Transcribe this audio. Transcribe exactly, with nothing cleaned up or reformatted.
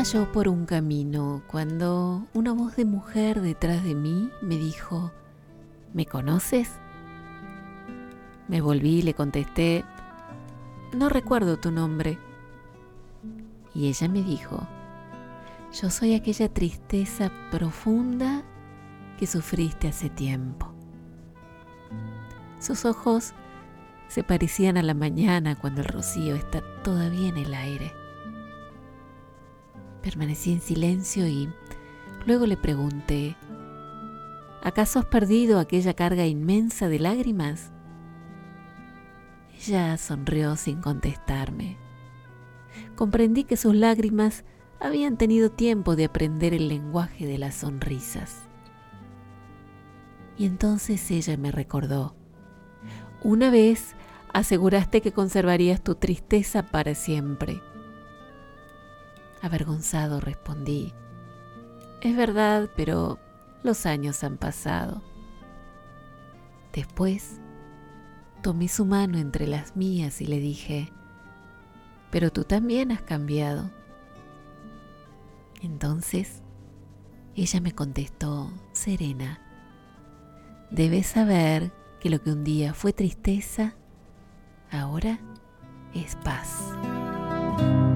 yo por un camino cuando una voz de mujer detrás de mí me dijo: ¿me conoces? Me volví y le contesté: no recuerdo tu nombre. Y ella me dijo: yo soy aquella tristeza profunda que sufriste hace tiempo. Sus ojos se parecían a la mañana cuando el rocío está todavía en el aire. Permanecí en silencio y luego le pregunté: ¿acaso has perdido aquella carga inmensa de lágrimas? Ella sonrió sin contestarme. Comprendí que sus lágrimas habían tenido tiempo de aprender el lenguaje de las sonrisas. Y entonces ella me recordó: una vez aseguraste que conservarías tu tristeza para siempre. Avergonzado respondí: es verdad, pero los años han pasado. Después tomé su mano entre las mías y le dije: pero tú también has cambiado. Entonces ella me contestó serena: debes saber que lo que un día fue tristeza, ahora es paz.